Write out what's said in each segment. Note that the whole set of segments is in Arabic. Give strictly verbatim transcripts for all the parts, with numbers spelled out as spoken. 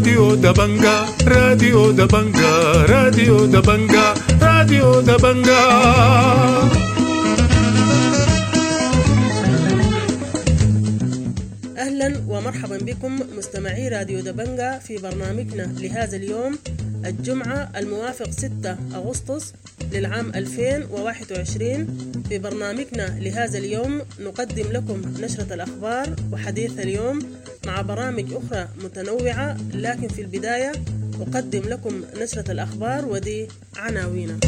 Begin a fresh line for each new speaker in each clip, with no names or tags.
راديو دبنجا راديو دبنجا راديو دبنجا راديو دبنجا.
أهلا ومرحبا بكم مستمعي راديو دبنجا في برنامجنا لهذا اليوم الجمعة الموافق ستة أغسطس للعام ألفين وواحد وعشرين. في برنامجنا لهذا اليوم نقدم لكم نشرة الأخبار وحديث اليوم مع برامج أخرى متنوعة، لكن في البداية أقدم لكم نشرة الأخبار ودي عناوينها.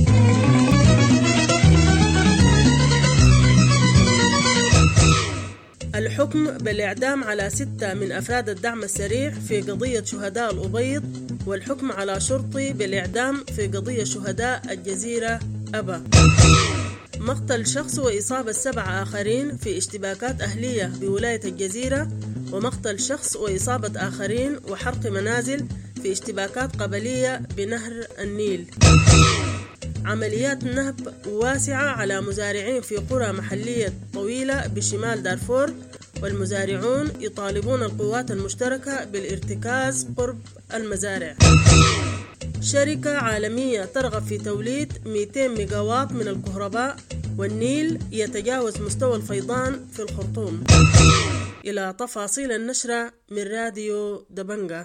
الحكم بالإعدام على ستة من أفراد الدعم السريع في قضية شهداء الأبيض، والحكم على شرطي بالإعدام في قضية شهداء الجزيرة أبا. مقتل شخص وإصابة سبع آخرين في اشتباكات أهلية بولاية الجزيرة، ومقتل شخص وإصابة آخرين وحرق منازل في اشتباكات قبلية بنهر النيل. عمليات نهب واسعة على مزارعين في قرى محلية طويلة بشمال دارفور، والمزارعون يطالبون القوات المشتركة بالارتكاز قرب المزارع. شركة عالمية ترغب في توليد مئتين ميجاوات من الكهرباء، والنيل يتجاوز مستوى الفيضان في الخرطوم. إلى تفاصيل النشرة من راديو دبنجا.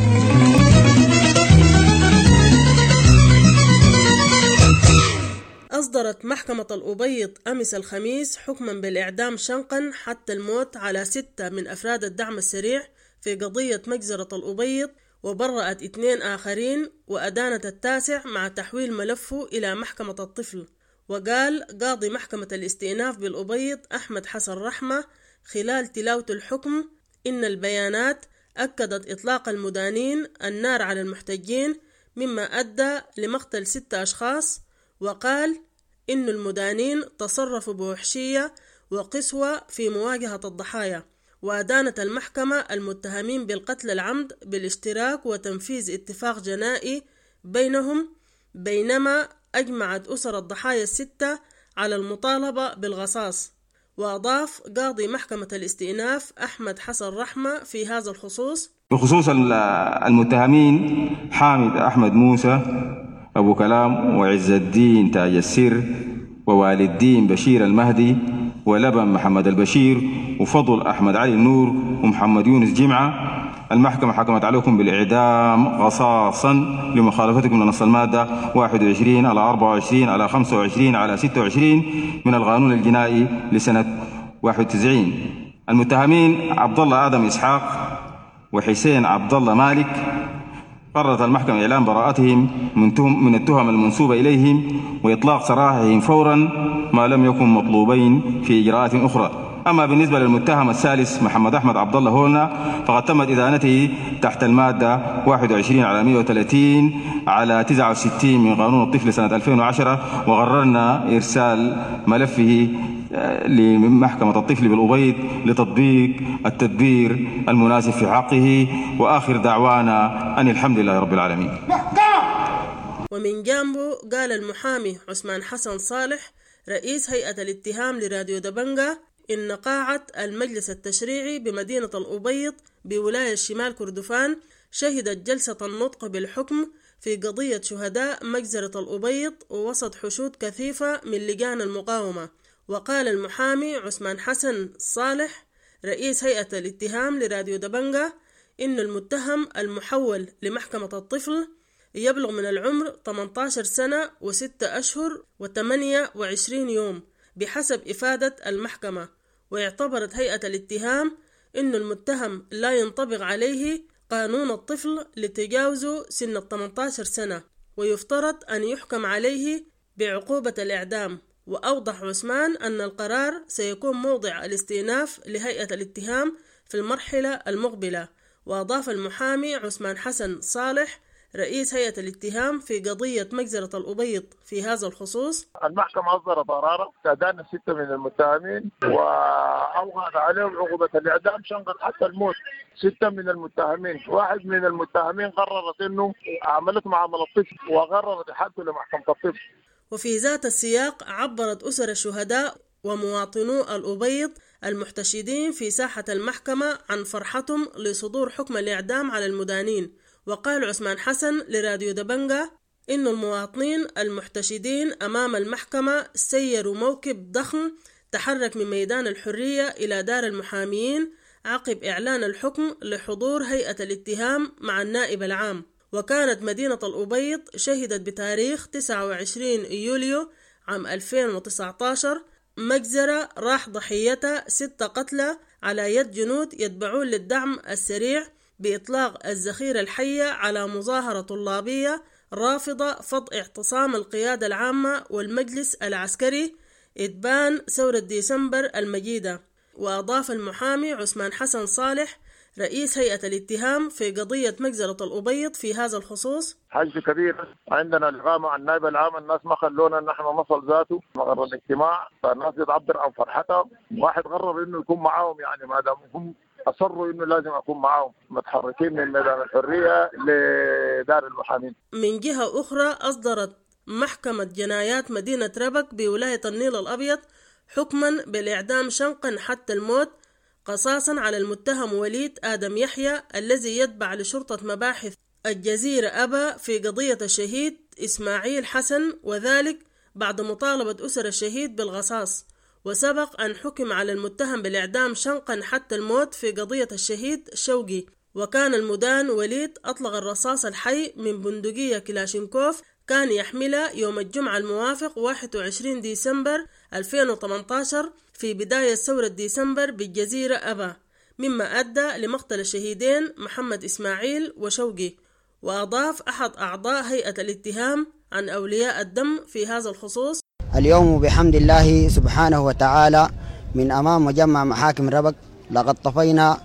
أصدرت محكمة الأبيض أمس الخميس حكما بالإعدام شنقا حتى الموت على ستة من أفراد الدعم السريع في قضية مجزرة الأبيض، وبرأت اثنين آخرين وأدانت التاسع مع تحويل ملفه إلى محكمة الطفل. وقال قاضي محكمة الاستئناف بالأبيض أحمد حسن رحمة خلال تلاوة الحكم إن البيانات أكدت إطلاق المدانين النار على المحتجين مما أدى لمقتل ستة أشخاص، وقال إن المدانين تصرفوا بوحشية وقسوة في مواجهة الضحايا. وأدانت المحكمة المتهمين بالقتل العمد بالاشتراك وتنفيذ اتفاق جنائي بينهم، بينما أجمعت أسر الضحايا الستة على المطالبة بالغصاص. وأضاف قاضي محكمة الاستئناف أحمد حسن رحمة في هذا الخصوص:
بخصوص المتهمين حامد أحمد موسى أبو كلام وعز الدين تاج السر ووالد الدين بشير المهدي ولبن محمد البشير وفضل أحمد علي النور ومحمد يونس جمعة، المحكمة حكمت عليكم بالإعدام غصاصا لمخالفتكم لنص المادة واحد وعشرين على أربعة وعشرين على خمسة وعشرين على ستة وعشرين من القانون الجنائي لسنة واحد وتسعين. المتهمين عبد الله آدم إسحاق وحسين عبد الله مالك قررت المحكمة إعلان براءتهم من التهم المنسوبة إليهم وإطلاق سراحهم فورا ما لم يكن مطلوبين في إجراءات أخرى. أما بالنسبة للمتهم الثالث محمد أحمد عبد الله هولنا فقد تمت إدانته تحت المادة واحد وعشرين على مئة وثلاثين على تسعة وستين من قانون الطفل سنة ألفين وعشرة، وقررنا إرسال ملفه لمحكمة الطفل بالأبيض لتطبيق التدبير المناسب في حقه. وآخر دعوانا أن الحمد لله رب العالمين.
ومن جانبه قال المحامي عثمان حسن صالح رئيس هيئة الاتهام لراديو دبنجا إن قاعة المجلس التشريعي بمدينة الأبيض بولاية شمال كردفان شهدت جلسة النطق بالحكم في قضية شهداء مجزرة الأبيض ووسط حشود كثيفة من لجان المقاومة. وقال المحامي عثمان حسن صالح رئيس هيئة الاتهام لراديو دبنجا إن المتهم المحول لمحكمة الطفل يبلغ من العمر ثمانية عشر سنة وستة أشهر وثمانية وعشرين يوم بحسب إفادة المحكمة. واعتبرت هيئة الاتهام إن المتهم لا ينطبق عليه قانون الطفل لتجاوزه سن ثمانية عشر سنة، ويفترض أن يحكم عليه بعقوبة الإعدام. وأوضح عثمان أن القرار سيكون موضع الاستئناف لهيئة الاتهام في المرحلة المقبلة. وأضاف المحامي عثمان حسن صالح رئيس هيئة الاتهام في قضية مجزرة الأبيض في هذا الخصوص:
المحكمة أصدرت قرارا استئدان ستة من المتهمين وأوقعت عليهم عقوبة الإعدام شنقا حتى الموت. ستة من المتهمين، واحد من المتهمين قررت أنه عملت معاملة الطفل وقررت إحالته لمحكمة الطفل.
وفي ذات السياق عبرت أسر الشهداء ومواطنو الأبيض المحتشدين في ساحة المحكمة عن فرحتهم لصدور حكم الإعدام على المدانين، وقال عثمان حسن لراديو دبنجة إن المواطنين المحتشدين أمام المحكمة سيروا موكب ضخم تحرك من ميدان الحرية إلى دار المحاميين عقب إعلان الحكم لحضور هيئة الاتهام مع النائب العام. وكانت مدينة الأبيض شهدت بتاريخ تسعة وعشرين يوليو عام ألفين وتسعة عشر مجزرة راح ضحيتها ستة قتلى على يد جنود يتبعون للدعم السريع بإطلاق الذخيرة الحية على مظاهرة طلابية رافضة فض اعتصام القيادة العامة والمجلس العسكري إتبان ثورة ديسمبر المجيدة. وأضاف المحامي عثمان حسن صالح رئيس هيئة الاتهام في قضية مجزرة الأبيض في هذا الخصوص:
حاجة كبيرة، عندنا لقاء مع النائب العام، الناس ما خلونا نحن نصل ذاته مقر الاجتماع، فالناس تعبر عن فرحتها. واحد قرر انه يكون معاهم، يعني ما دام هم اصروا انه لازم اكون معاهم، متحركين من ميدان الحرية لدار المحامين.
من جهة أخرى أصدرت محكمة جنايات مدينة ربك بولاية النيل الأبيض حكما بالإعدام شنقا حتى الموت قصاصا على المتهم وليد آدم يحيى الذي يتبع لشرطة مباحث الجزيرة أبا في قضية الشهيد إسماعيل حسن، وذلك بعد مطالبة أسر الشهيد بالقصاص. وسبق أن حكم على المتهم بالإعدام شنقا حتى الموت في قضية الشهيد شوقي. وكان المدان وليد أطلق الرصاص الحي من بندقية كلاشينكوف كان يحملها يوم الجمعة الموافق واحد وعشرين ديسمبر ألفين وثمانية عشر في بداية ثورة ديسمبر بالجزيرة أبا، مما أدى لمقتل الشهيدين محمد إسماعيل وشوقي. وأضاف أحد أعضاء هيئة الاتهام عن أولياء الدم في هذا الخصوص:
اليوم بحمد الله سبحانه وتعالى من أمام مجمع محاكم ربك لقد طفينا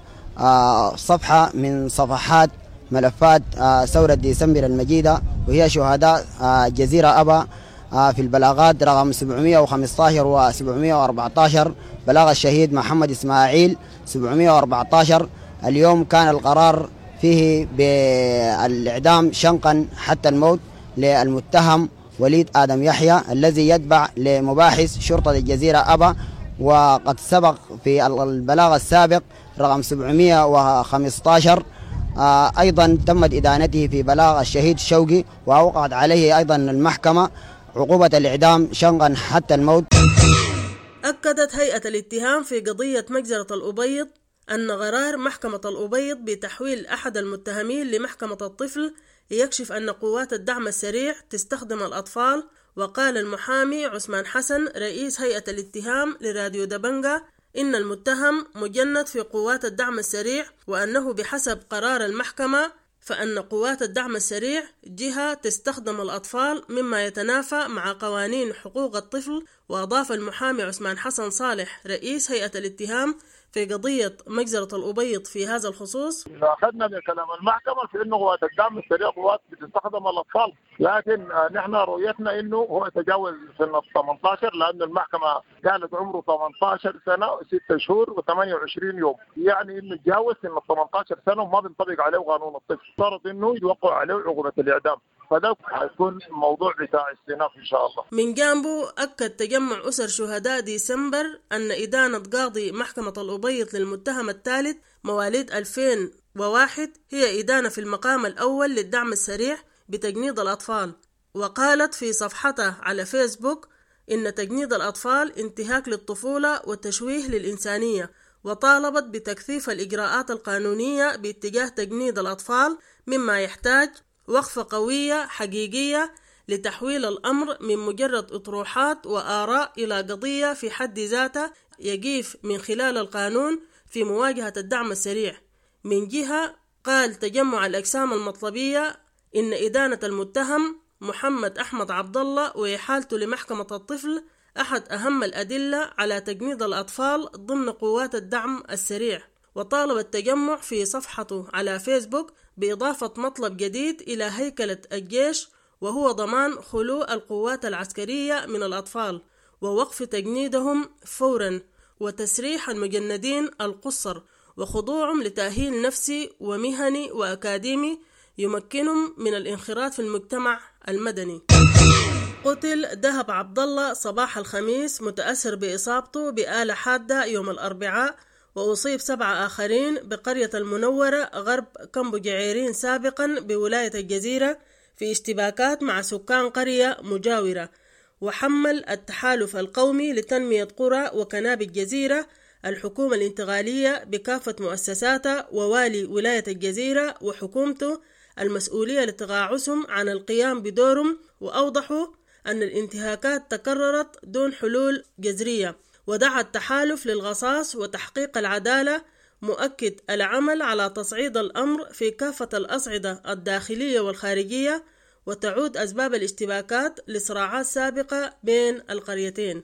صفحة من صفحات ملفات ثورة ديسمبر المجيدة، وهي شهداء جزيرة أبا في البلاغات رقم سبعمائة وخمسة عشر و سبعمائة وأربعة عشر، بلاغ الشهيد محمد إسماعيل سبعمائة وأربعة عشر. اليوم كان القرار فيه بالإعدام شنقا حتى الموت للمتهم وليد آدم يحيى الذي يتبع لمباحث شرطة الجزيرة أبا. وقد سبق في البلاغ السابق رقم سبعمائة وخمسة عشر أيضا تمت إدانته في بلاغ الشهيد شوقي، وأوقعت عليه أيضا المحكمة عقوبة الإعدام شنقا حتى الموت.
أكدت هيئة الاتهام في قضية مجزرة الأبيض أن قرار محكمة الأبيض بتحويل أحد المتهمين لمحكمة الطفل يكشف أن قوات الدعم السريع تستخدم الأطفال. وقال المحامي عثمان حسن رئيس هيئة الاتهام لراديو دبنجة إن المتهم مجند في قوات الدعم السريع، وأنه بحسب قرار المحكمة فأن قوات الدعم السريع جهة تستخدم الأطفال مما يتنافى مع قوانين حقوق الطفل. وأضاف المحامي عثمان حسن صالح رئيس هيئة الاتهام في قضية مجزرة الأبيض في هذا الخصوص:
أخذنا من كلام المحكمة في أنه قوات الدعم السريع قوات بتستخدم الأطفال، لكن نحن رؤيتنا أنه هو يتجاوز سن ثمانية عشر، لأن المحكمة قالت عمره ثمانية عشر سنة وستة شهور وثمانية وعشرين يوم، يعني أنه يتجاوز سن ثمانية عشر سنة وما بينطبق عليه قانون الطفل، صارت أنه يوقع عليه عقوبة الإعدام، فده حيكون الموضوع بتاع السناف إن شاء الله.
من جانبه أكد تجمع أسر شهداء ديسمبر أن إدانة قاضي محكمة الأبيض للمتهم الثالث مواليد ألفين وواحد هي إدانة في المقام الأول للدعم السريع بتجنيد الأطفال. وقالت في صفحتها على فيسبوك إن تجنيد الأطفال انتهاك للطفولة وتشويه للإنسانية، وطالبت بتكثيف الإجراءات القانونية باتجاه تجنيد الأطفال، مما يحتاج وقفة قوية حقيقية لتحويل الأمر من مجرد أطروحات وآراء إلى قضية في حد ذاتها يقيف من خلال القانون في مواجهة الدعم السريع. من جهة قال تجمع الأجسام المطلبية إن إدانة المتهم محمد أحمد عبد الله وإحالته لمحكمة الطفل أحد أهم الأدلة على تجنيد الأطفال ضمن قوات الدعم السريع. وطالب التجمع في صفحته على فيسبوك بإضافة مطلب جديد إلى هيكلة الجيش، وهو ضمان خلو القوات العسكرية من الأطفال ووقف تجنيدهم فورا، وتسريح المجندين القصر وخضوعهم لتأهيل نفسي ومهني وأكاديمي يمكنهم من الانخراط في المجتمع المدني. قتل دهب عبد الله صباح الخميس متأثر بإصابته بآلة حادة يوم الأربعاء، وأصيب سبعة آخرين بقرية المنورة غرب كمبو جعيرين سابقا بولاية الجزيرة في اشتباكات مع سكان قرية مجاورة. وحمل التحالف القومي لتنمية قرى وكناب الجزيرة الحكومة الانتقالية بكافة مؤسساتها ووالي ولاية الجزيرة وحكومته المسؤولية لتقاعسهم عن القيام بدورهم، وأوضحوا أن الانتهاكات تكررت دون حلول جذرية. ودعا التحالف للغصاص وتحقيق العدالة، مؤكد العمل على تصعيد الأمر في كافة الأصعدة الداخلية والخارجية، وتعود أسباب الاشتباكات لصراعات سابقة بين القريتين.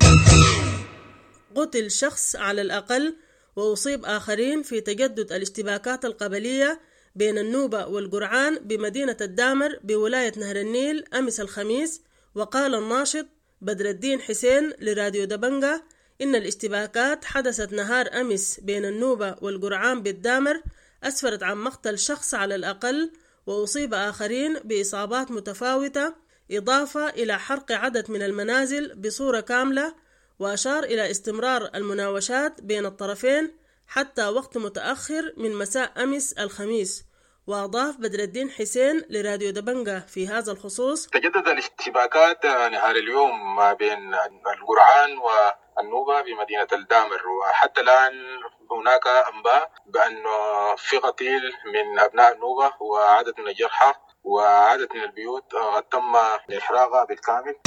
قتل شخص على الأقل وأصيب آخرين في تجدد الاشتباكات القبلية بين النوبة والقرعان بمدينة الدامر بولاية نهر النيل أمس الخميس. وقال الناشط بدر الدين حسين لراديو دبنجة إن الاشتباكات حدثت نهار أمس بين النوبة والقرعان بالدامر، أسفرت عن مقتل شخص على الأقل وأصيب آخرين بإصابات متفاوتة، إضافة إلى حرق عدد من المنازل بصورة كاملة. وأشار إلى استمرار المناوشات بين الطرفين حتى وقت متأخر من مساء أمس الخميس. وأضاف بدر الدين حسين لراديو دبنجة في هذا الخصوص:
تجدد الاشتباكات نهار اليوم ما بين القرعان والنوبة بمدينة الدامر، وحتى الآن هناك أنباء بأن في قتيل من أبناء النوبة وعدد من الجرحى وعدد من البيوت تم إحراقها بالكامل.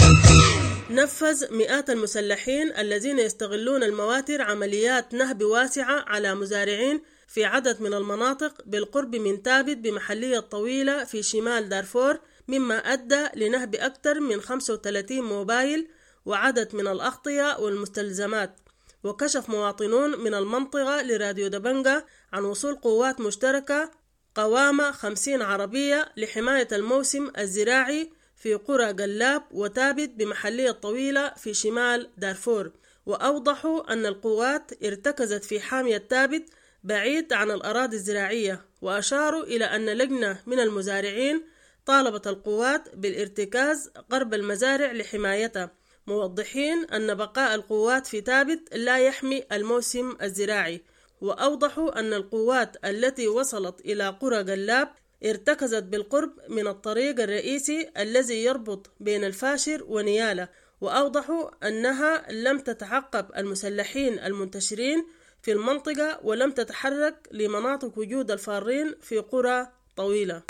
نفذ مئات المسلحين الذين يستغلون المواتر عمليات نهب واسعة على مزارعين في عدد من المناطق بالقرب من تابت بمحلية طويلة في شمال دارفور، مما أدى لنهب أكثر من خمسة وثلاثين موبايل وعدد من الأغطية والمستلزمات. وكشف مواطنون من المنطقة لراديو دبنجة عن وصول قوات مشتركة قوامة خمسين عربية لحماية الموسم الزراعي في قرى قلاب وتابت بمحلية طويلة في شمال دارفور. وأوضحوا أن القوات ارتكزت في حامية تابت بعيد عن الأراضي الزراعية. وأشاروا إلى أن لجنة من المزارعين طالبت القوات بالارتكاز قرب المزارع لحمايتها، موضحين أن بقاء القوات في تابت لا يحمي الموسم الزراعي. وأوضحوا أن القوات التي وصلت إلى قرى قلاب ارتكزت بالقرب من الطريق الرئيسي الذي يربط بين الفاشر ونيالة. وأوضحوا أنها لم تتعقب المسلحين المنتشرين في المنطقة ولم تتحرك لمناطق وجود الفارين في قرى طويلة.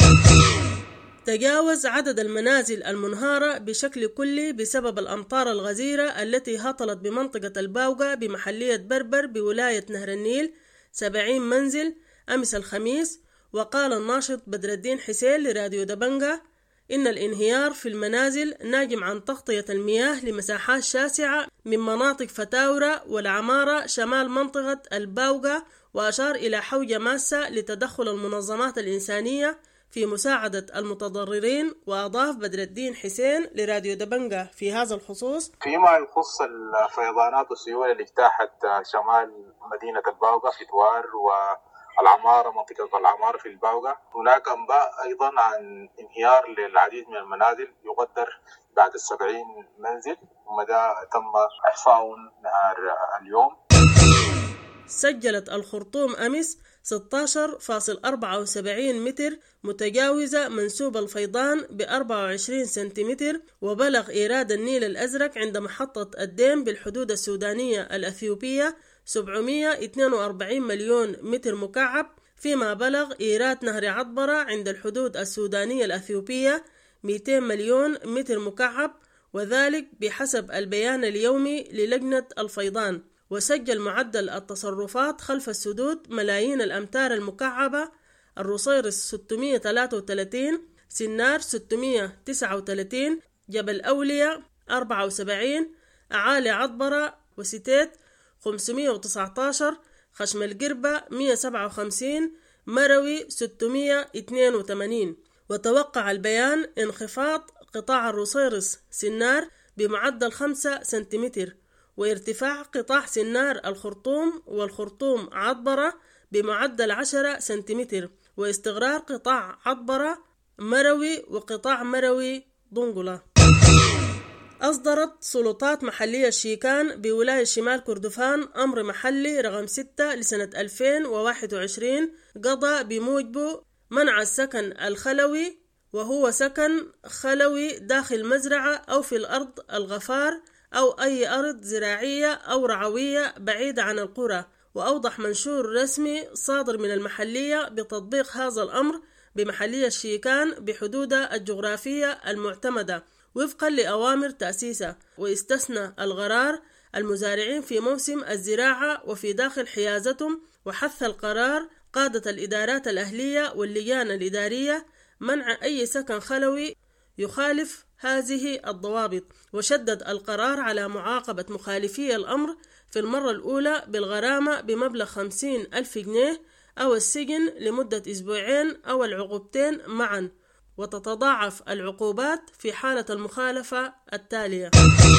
تجاوز عدد المنازل المنهارة بشكل كلي بسبب الأمطار الغزيرة التي هطلت بمنطقة الباوقة بمحلية بربر بولاية نهر النيل سبعين منزل أمس الخميس. وقال الناشط بدر الدين حسين لراديو دبنجة إن الانهيار في المنازل ناجم عن تغطية المياه لمساحات شاسعة من مناطق فتاورة والعمارة شمال منطقة الباوقة. وأشار إلى حوجة ماسة لتدخل المنظمات الإنسانية في مساعدة المتضررين. وأضاف بدر الدين حسين لراديو دبنجة في هذا الخصوص:
فيما يخص الفيضانات والسيول اللي اجتاحت شمال مدينة الباوقة في دوار والعمارة منطقة العمارة في الباوقة، هناك أنباء أيضا عن انهيار للعديد من المنازل يقدر بعد السبعين منزل، ومدى تم إحصاء نهار اليوم.
سجلت الخرطوم أمس ستة عشر فاصلة أربعة وسبعين متر متجاوزة منسوب الفيضان ب أربعة وعشرين سنتيمتر. وبلغ إيراد النيل الأزرق عند محطة الديم بالحدود السودانية الأثيوبية سبعمئة واثنين وأربعين مليون متر مكعب، فيما بلغ إيراد نهر عطبرة عند الحدود السودانية الأثيوبية مئتين مليون متر مكعب، وذلك بحسب البيان اليومي للجنة الفيضان. وسجل معدل التصرفات خلف السدود ملايين الأمتار المكعبة: الرصيرس ستمئة وثلاثة وثلاثين، سنار ستمئة وتسعة وثلاثين، جبل أولياء أربعة وسبعين، أعالي عطبرة وستيت خمسمئة وتسعة عشر، خشم القربة مئة وسبعة وخمسين، مروي ستمئة واثنين وثمانين. وتوقع البيان انخفاض قطاع الرصيرس سنار بمعدل خمسة سنتيمتر، وارتفاع قطاع سنار الخرطوم والخرطوم عطبرة بمعدل عشرة سنتيمتر، واستغرار قطاع عطبرة مروي وقطاع مروي ضنقلة. أصدرت سلطات محلية الشيكان بولاية شمال كردفان أمر محلي رقم ستة لسنة ألفين وواحد وعشرين قضى بموجبه منع السكن الخلوي، وهو سكن خلوي داخل مزرعة أو في الأرض الغفار أو أي أرض زراعية أو رعوية بعيدة عن القرى. وأوضح منشور رسمي صادر من المحلية بتطبيق هذا الأمر بمحلية الشيكان بحدودها الجغرافية المعتمدة وفقا لأوامر تأسيسه، واستثنى القرار المزارعين في موسم الزراعة وفي داخل حيازتهم. وحث القرار قادة الإدارات الأهلية واللجان الإدارية منع أي سكن خلوي يخالف هذه الضوابط، وشدد القرار على معاقبة مخالفي الأمر في المرة الأولى بالغرامة بمبلغ خمسين ألف جنيه أو السجن لمدة أسبوعين أو العقوبتين معا، وتتضاعف العقوبات في حالة المخالفة التالية.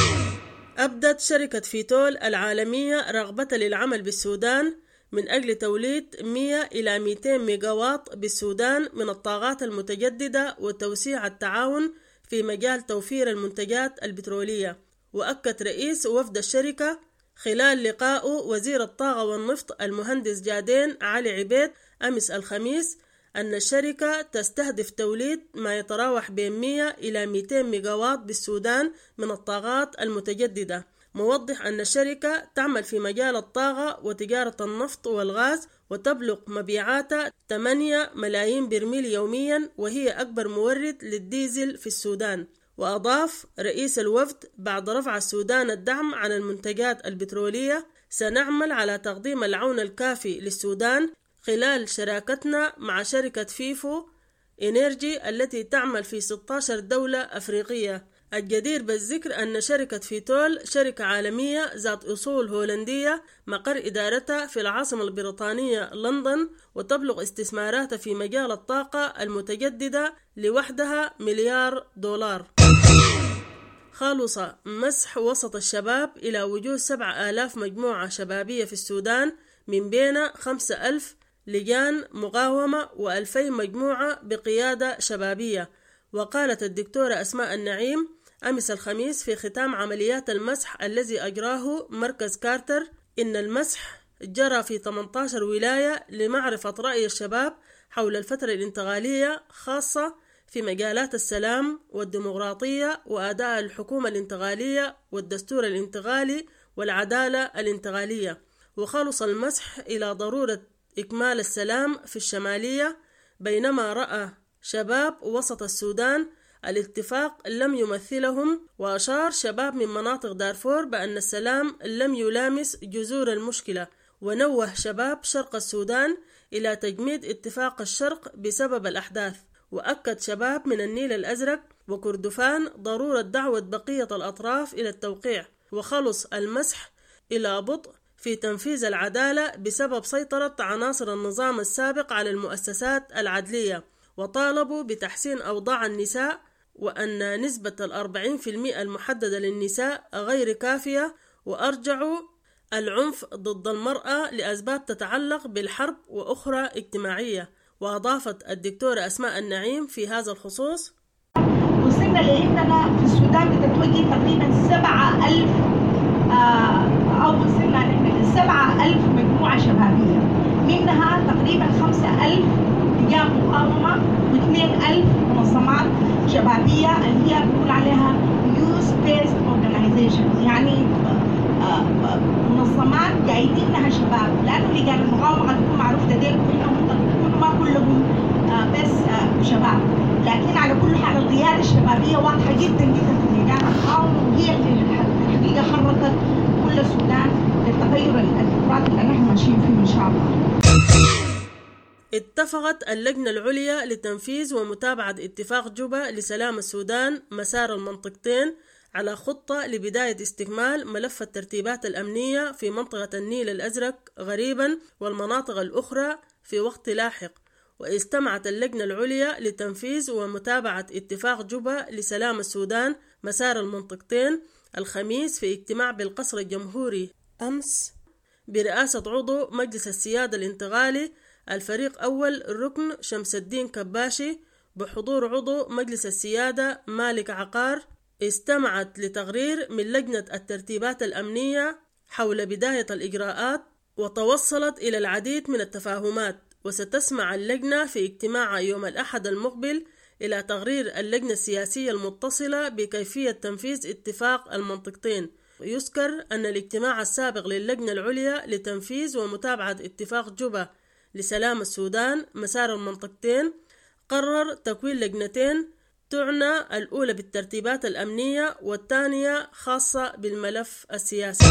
أبدت شركة فيتول العالمية رغبة للعمل بالسودان من أجل توليد مئة إلى مئتين ميجاوات بالسودان من الطاقات المتجددة وتوسيع التعاون في مجال توفير المنتجات البترولية. وأكد رئيس وفد الشركة خلال لقائه وزير الطاقة والنفط المهندس جادين علي عبيد أمس الخميس أن الشركة تستهدف توليد ما يتراوح بين مئة إلى مئتين ميجاوات بالسودان من الطاقات المتجددة، موضح أن الشركة تعمل في مجال الطاقة وتجارة النفط والغاز وتبلغ مبيعاتها ثمانية ملايين برميل يوميا، وهي أكبر مورد للديزل في السودان. وأضاف رئيس الوفد بعد رفع السودان الدعم عن المنتجات البترولية سنعمل على تقديم العون الكافي للسودان خلال شراكتنا مع شركة فيفو إنرجي التي تعمل في ستة عشر دولة أفريقية. الجدير بالذكر أن شركة فيتول شركة عالمية ذات أصول هولندية مقر إدارتها في العاصمة البريطانية لندن، وتبلغ استثماراتها في مجال الطاقة المتجددة لوحدها مليار دولار. خالص مسح وسط الشباب إلى وجود سبعة آلاف مجموعة شبابية في السودان، من بين خمسة ألف لجان مقاومة وألفين مجموعة بقيادة شبابية. وقالت الدكتورة أسماء النعيم أمس الخميس في ختام عمليات المسح الذي أجراه مركز كارتر إن المسح جرى في ثمانية عشر ولاية لمعرفة رأي الشباب حول الفترة الانتقالية، خاصة في مجالات السلام والديمقراطية وأداء الحكومة الانتقالية والدستور الانتقالي والعدالة الانتقالية. وخلص المسح إلى ضرورة إكمال السلام في الشمالية، بينما رأى شباب وسط السودان الاتفاق لم يمثلهم. وأشار شباب من مناطق دارفور بأن السلام لم يلامس جذور المشكلة. ونوه شباب شرق السودان إلى تجميد اتفاق الشرق بسبب الأحداث. وأكد شباب من النيل الأزرق وكردفان ضرورة دعوة بقية الأطراف إلى التوقيع. وخلص المسح إلى بطء في تنفيذ العدالة بسبب سيطرة عناصر النظام السابق على المؤسسات العدلية، وطالبوا بتحسين أوضاع النساء وأن نسبة الأربعين في المئة المحددة للنساء غير كافية، وأرجعوا العنف ضد المرأة لأسباب تتعلق بالحرب وأخرى اجتماعية. وأضافت الدكتورة أسماء النعيم في هذا الخصوص:
وصلنا لأننا في السودان بتتوجه تقريبا سبعة ألف آه أو وصلنا لسبعة ألف مجموعة شبابية، منها تقريبا خمسة ألف لجان مقاومة واثنين ألف منظمات شبابية اللي هي بنقول عليها youth based organizations، يعني منظمات جايدينها شباب، لأنه لجان المقاومة قد يكون معروف لديكم إنهم قد يكونوا ما كلهم بس شباب، لكن على كل حال القيادة الشبابية واضحة جدا جدا في لجان المقاومة، وهي اللي الحقيقة حركت كل السودان للتغير الديمقراطي اللي نحن ماشيين فيه إن شاء الله.
اتفقت اللجنة العليا لتنفيذ ومتابعة اتفاق جوبا لسلام السودان مسار المنطقتين على خطة لبداية استكمال ملف الترتيبات الأمنية في منطقة النيل الأزرق غريبا والمناطق الأخرى في وقت لاحق. واستمعت اللجنة العليا لتنفيذ ومتابعة اتفاق جوبا لسلام السودان مسار المنطقتين الخميس في اجتماع بالقصر الجمهوري أمس برئاسة عضو مجلس السيادة الانتقالي الفريق أول ركن شمس الدين كباشي، بحضور عضو مجلس السيادة مالك عقار استمعت لتقرير من لجنة الترتيبات الأمنية حول بداية الإجراءات، وتوصلت إلى العديد من التفاهمات. وستسمع اللجنة في اجتماع يوم الأحد المقبل إلى تقرير اللجنة السياسية المتصلة بكيفية تنفيذ اتفاق المنطقتين. يذكر أن الاجتماع السابق للجنة العليا لتنفيذ ومتابعة اتفاق جوبا لسلام السودان مسار المنطقتين قرر تكوين لجنتين تعنى الأولى بالترتيبات الأمنية والثانية خاصة بالملف السياسي.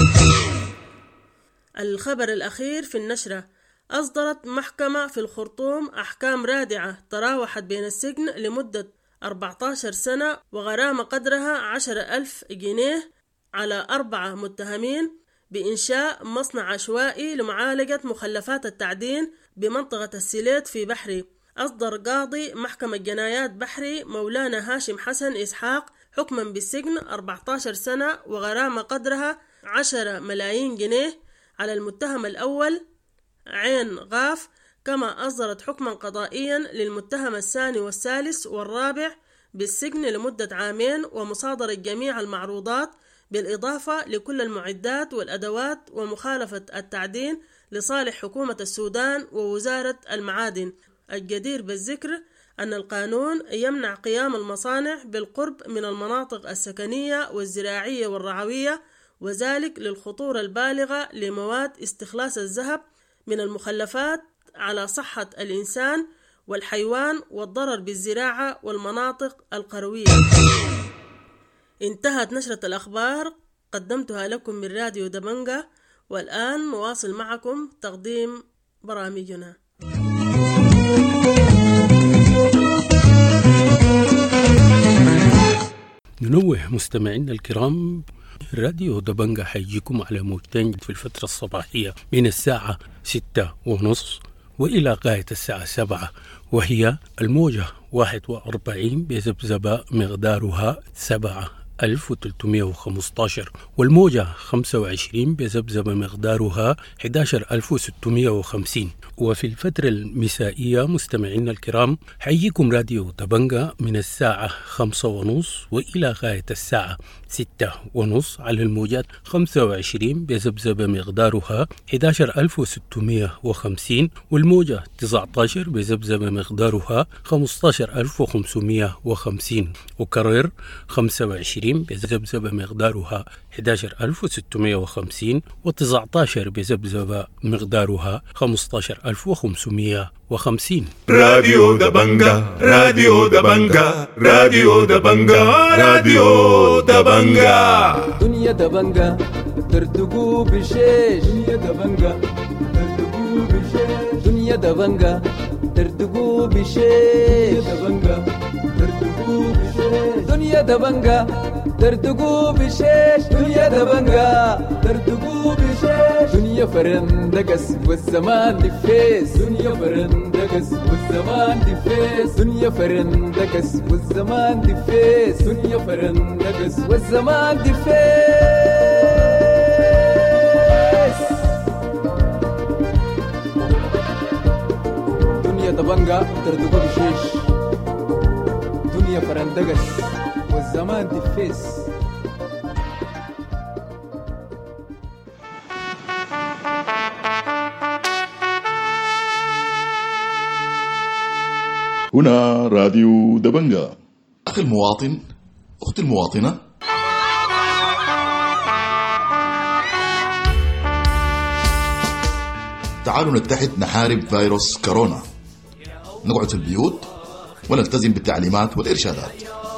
الخبر الأخير في النشرة: أصدرت محكمة في الخرطوم أحكام رادعة تراوحت بين السجن لمدة أربعة عشر سنة وغرامة قدرها عشرة ألف جنيه على أربعة متهمين بإنشاء مصنع عشوائي لمعالجة مخلفات التعدين بمنطقة السليت في بحري. أصدر قاضي محكمة جنايات بحري مولانا هاشم حسن إسحاق حكما بالسجن أربعة عشر سنة وغرامة قدرها عشرة ملايين جنيه على المتهم الأول عين غاف، كما أصدرت حكما قضائيا للمتهم الثاني والثالث والرابع بالسجن لمدة عامين ومصادرة جميع المعروضات بالإضافة لكل المعدات والأدوات ومخالفة التعدين لصالح حكومة السودان ووزارة المعادن. الجدير بالذكر أن القانون يمنع قيام المصانع بالقرب من المناطق السكنية والزراعية والرعوية، وذلك للخطورة البالغة لمواد استخلاص الذهب من المخلفات على صحة الإنسان والحيوان والضرر بالزراعة والمناطق القروية. انتهت نشرة الأخبار قدمتها لكم من راديو دبنجا، والآن نواصل معكم تقديم برامجنا.
ننوه مستمعينا الكرام، راديو دبنجا حيجيكم على موجتين في الفترة الصباحية من الساعة ستة ونص وإلى غاية الساعة سبعة، وهي الموجة واحد وأربعين بذبذبة مقدارها سبعة ألف وثلاثمائة وخمسة عشر، والموجة خمسة وعشرين بذبذبة مقدارها أحد عشر ألف وستمائة وخمسين. وفي الفترة المسائية مستمعينا الكرام حييكم راديو دبنجا من الساعة خمسة ونص وإلى غاية الساعة ستة ونص على الموجات خمسة وعشرين بذبذبة مقدارها أحد عشر ألف وستمائة وخمسين، والموجة تسعة عشر بذبذبة مقدارها خمسة عشر ألف وخمسمائة وخمسين، وكرر خمسة وعشرين بذبذبة مقدارها أحد عشر ألف وستمائة وخمسين وتسعة عشر بذبذبة مقدارها خمسة عشر ألف وخمسمائة وخمسين.
راديو دبنجا راديو دبنجا راديو دبنجا راديو دبنجا
دنيا دبنجا ترتقو بشيش دنيا دبنجا ترتقو بشيش دنيا دبنجا ترتقو بشيش دبنجا ترتقو بشيش دنيا دبنجا ترتقو بشيش دنيا دبنجا ترتقو بشيش دنيا فرندقس والزمان دفيس دنيا فرندقس والزمان دفيس دنيا فرندقس والزمان دفيس دنيا فرندقس والزمان دفيس. دنيا دبنجا ترتقو بشيش دنيا فرندقس والزمان دفيس.
هنا راديو دبنجا. أخي المواطن، أختي المواطنة، تعالوا نتحد نحارب فيروس كورونا، نقعد في البيوت ونلتزم بالتعليمات والإرشادات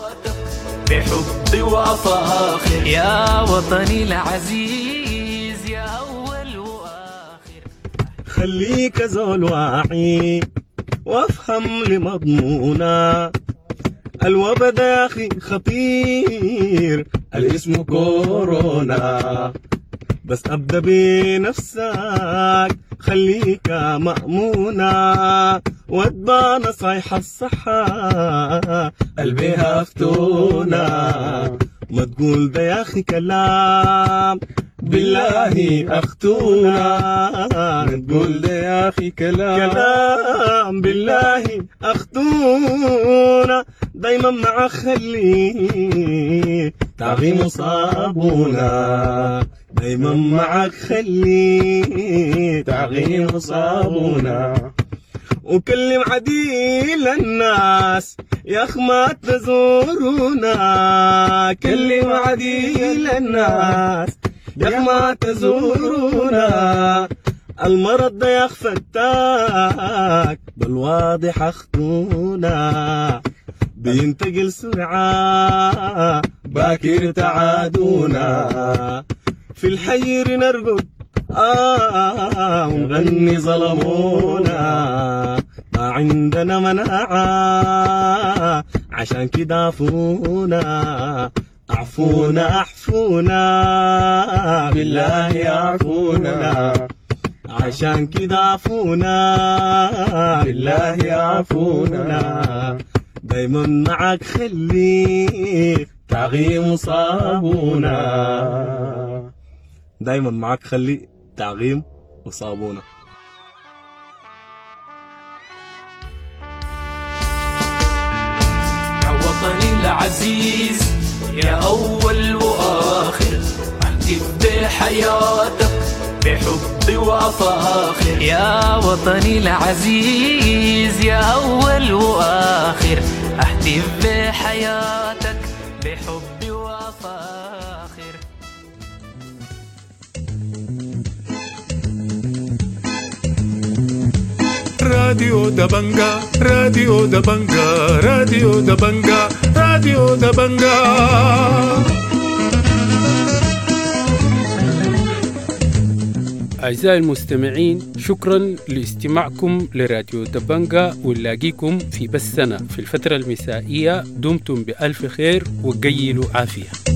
بحب وفاخر يا وطني العزيز يا أول وآخر.
خليك زول واعي وافهم لمضمونا، الوبا ده يا أخي خطير الاسم كورونا، بس أبدأ بنفسك خليك مأمونا، واتبع نصايح الصحة قلبيها فتونا، ما تقول ده يا أخي كلام بالله أختونا، تقول ده يا أخي كلام كلام بالله أختونا، دايما معك خلي تعظيم صابونا، دايما معك خلي تعظيم صابونا. وكلم عديل الناس يا أخ ما تزورونا، كلم عديل الناس يا أخ ما تزورونا. المرض ده يا أخ فتاك بالواضح أخذونا، بينتقل سرعة باكر تعادونا. في الحير نرقد آه ونغني ظلمونا، ما عندنا مناعة عشان كده عفونا. عفونا اعفونا بالله عفونا، عشان كده عفونا بالله عفونا. دايما معك خلي تعغيم صابونا، دايما معك خلي تعغيم وصابونا.
يا وطني العزيز يا أول وآخر، أهتف بحياتك بحب وأفاخر. يا وطني العزيز يا أول وآخر، أهتف بحياتك بحب وأفاخر.
راديو دبنجا راديو دبنجا راديو دبنجا راديو دبنجا.
أعزائي المستمعين، شكرا لاستماعكم لراديو دبنجا، ونلاقيكم في بثنا في الفترة المسائية. دمتم بألف خير وقيلوا عافية.